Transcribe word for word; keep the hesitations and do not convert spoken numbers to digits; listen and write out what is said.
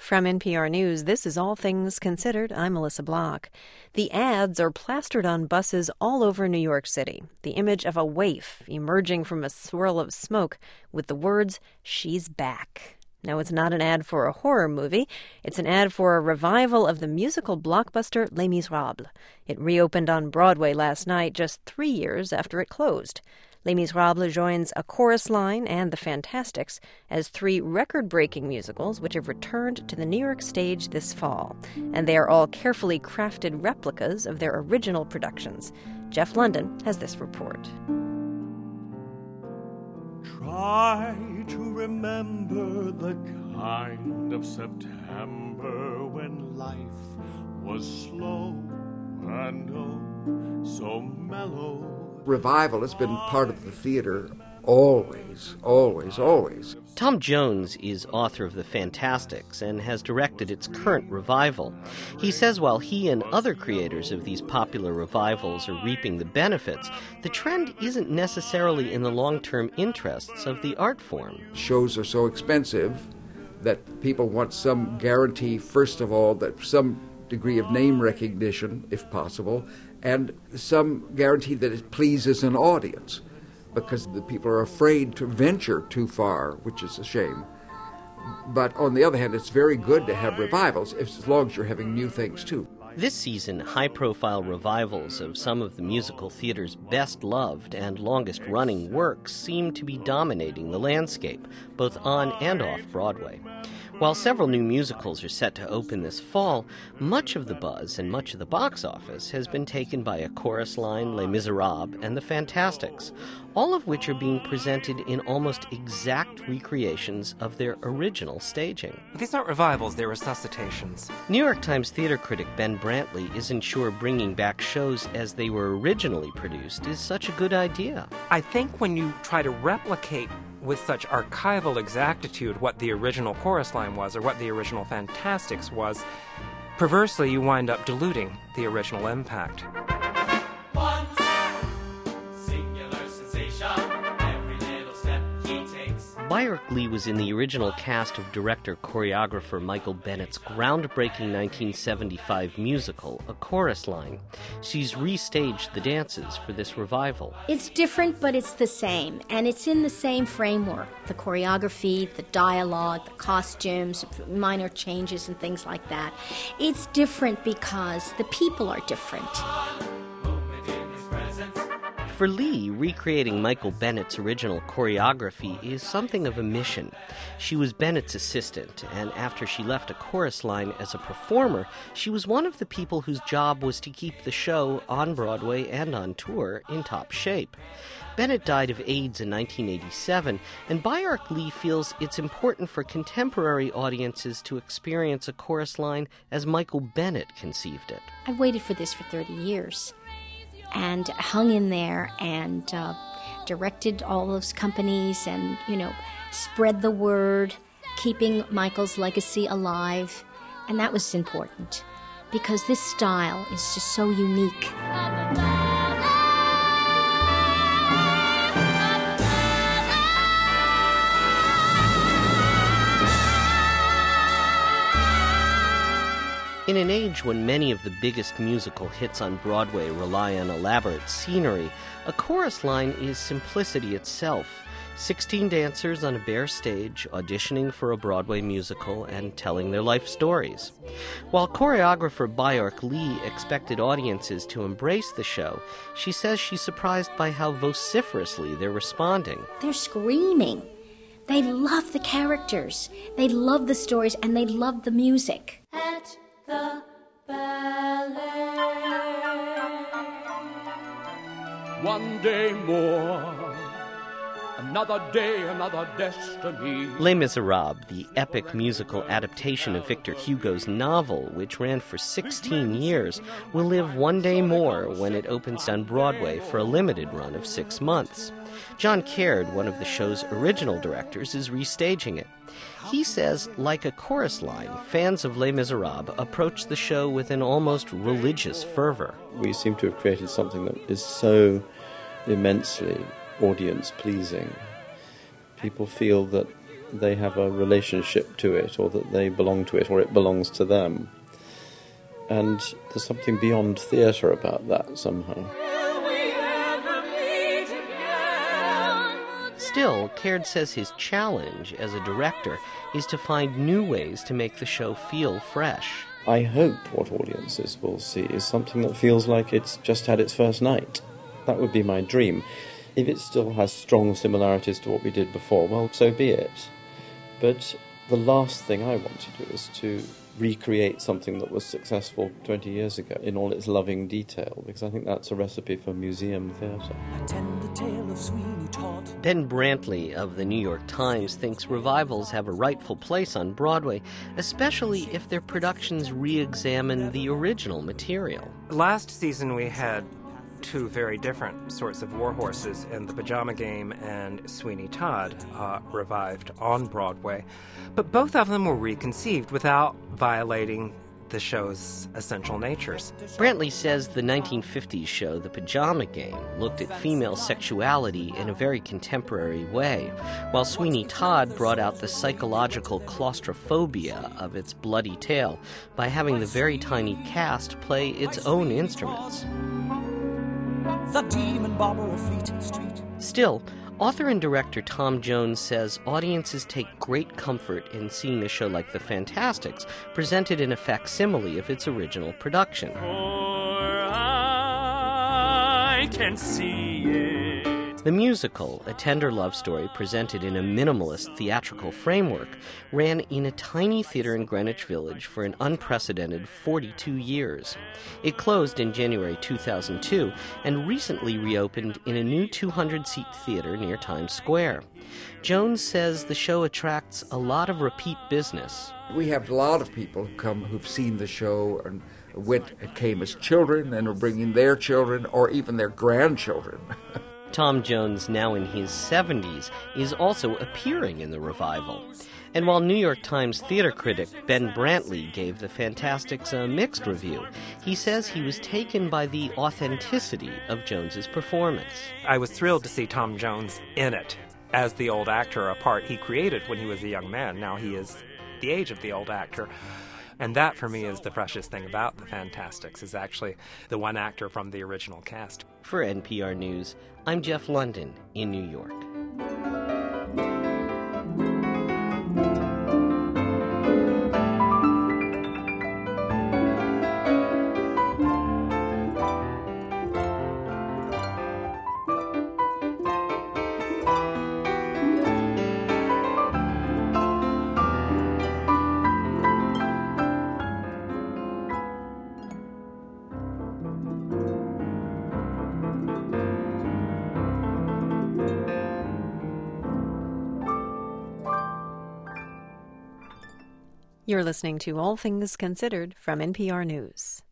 From N P R News, this is All Things Considered. I'm Melissa Block. The ads are plastered on buses all over New York City. The image of a waif emerging from a swirl of smoke with the words, "She's back." No, it's not an ad for a horror movie. It's an ad for a revival of the musical blockbuster Les Miserables. It reopened on Broadway last night, just three years after it closed. Les Miserables joins A Chorus Line and The Fantastics as three record-breaking musicals which have returned to the New York stage this fall. And they are all carefully crafted replicas of their original productions. Jeff London has this report. Try to remember the kind of September when life was slow and oh, so mellow. Revival has been part of the theater always, always, always. Tom Jones is author of The Fantastics and has directed its current revival. He says while he and other creators of these popular revivals are reaping the benefits, the trend isn't necessarily in the long-term interests of the art form. Shows are so expensive that people want some guarantee, first of all, that some degree of name recognition, if possible, and some guarantee that it pleases an audience, because the people are afraid to venture too far, which is a shame. But on the other hand, it's very good to have revivals, as long as you're having new things too. This season, high-profile revivals of some of the musical theater's best-loved and longest-running works seem to be dominating the landscape, both on and off Broadway. While several new musicals are set to open this fall, much of the buzz and much of the box office has been taken by A Chorus Line, Les Miserables, and The Fantastics, all of which are being presented in almost exact recreations of their original staging. These aren't revivals, they're resuscitations. New York Times theater critic Ben Brantley isn't sure bringing back shows as they were originally produced is such a good idea. I think when you try to replicate with such archival exactitude what the original Chorus Line was or what the original Fantastics was, perversely you wind up diluting the original impact. Byrk Lee was in the original cast of director-choreographer Michael Bennett's groundbreaking nineteen seventy-five musical, A Chorus Line. She's restaged the dances for this revival. It's different, but it's the same, and it's in the same framework. The choreography, the dialogue, the costumes, minor changes and things like that. It's different because the people are different. For Lee, recreating Michael Bennett's original choreography is something of a mission. She was Bennett's assistant, and after she left A Chorus Line as a performer, she was one of the people whose job was to keep the show on Broadway and on tour in top shape. Bennett died of AIDS in nineteen eighty-seven, and Byrk Lee feels it's important for contemporary audiences to experience A Chorus Line as Michael Bennett conceived it. I've waited for this for thirty years. And hung in there and uh, directed all those companies and, you know, spread the word, keeping Michael's legacy alive. And that was important because this style is just so unique. In an age when many of the biggest musical hits on Broadway rely on elaborate scenery, A Chorus Line is simplicity itself. Sixteen dancers on a bare stage, auditioning for a Broadway musical and telling their life stories. While choreographer Byrk Lee expected audiences to embrace the show, she says she's surprised by how vociferously they're responding. They're screaming. They love the characters. They love the stories, and they love the music. At the ballet. One day more, another day, another destiny. Les Miserables, the epic musical adaptation of Victor Hugo's novel, which ran for sixteen years, will live one day more when it opens on Broadway for a limited run of six months. John Caird, one of the show's original directors, is restaging it. He says, like A Chorus Line, fans of Les Miserables approach the show with an almost religious fervor. We seem to have created something that is so immensely audience-pleasing. People feel that they have a relationship to it, or that they belong to it, or it belongs to them. And there's something beyond theatre about that somehow. Still, Caird says his challenge as a director is to find new ways to make the show feel fresh. I hope what audiences will see is something that feels like it's just had its first night. That would be my dream. If it still has strong similarities to what we did before, well, so be it. But the last thing I want to do is to recreate something that was successful twenty years ago in all its loving detail, because I think that's a recipe for museum theatre. Ben Brantley of the New York Times thinks revivals have a rightful place on Broadway, especially if their productions re-examine the original material. Last season we had two very different sorts of war horses in The Pajama Game and Sweeney Todd, uh, revived on Broadway. But both of them were reconceived without violating the show's essential natures. Brantley says the nineteen fifties show The Pajama Game looked at female sexuality in a very contemporary way, while Sweeney Todd brought out the psychological claustrophobia of its bloody tale by having the very tiny cast play its own instruments. The demon barber of Fleet Street. Still, author and director Tom Jones says audiences take great comfort in seeing a show like The Fantastics presented in a facsimile of its original production. For I can see it. The musical, a tender love story presented in a minimalist theatrical framework, ran in a tiny theater in Greenwich Village for an unprecedented forty-two years. It closed in January two thousand two and recently reopened in a new two hundred seat theater near Times Square. Jones says the show attracts a lot of repeat business. We have a lot of people who come who've seen the show and went came as children and are bringing their children or even their grandchildren. Tom Jones, now in his seventies, is also appearing in the revival. And while New York Times theater critic Ben Brantley gave The Fantastics a mixed review, he says he was taken by the authenticity of Jones's performance. I was thrilled to see Tom Jones in it as the old actor, a part he created when he was a young man. Now he is the age of the old actor. And that, for me, is the freshest thing about The Fantastics, is actually the one actor from the original cast. For N P R News, I'm Jeff London in New York. You're listening to All Things Considered from N P R News.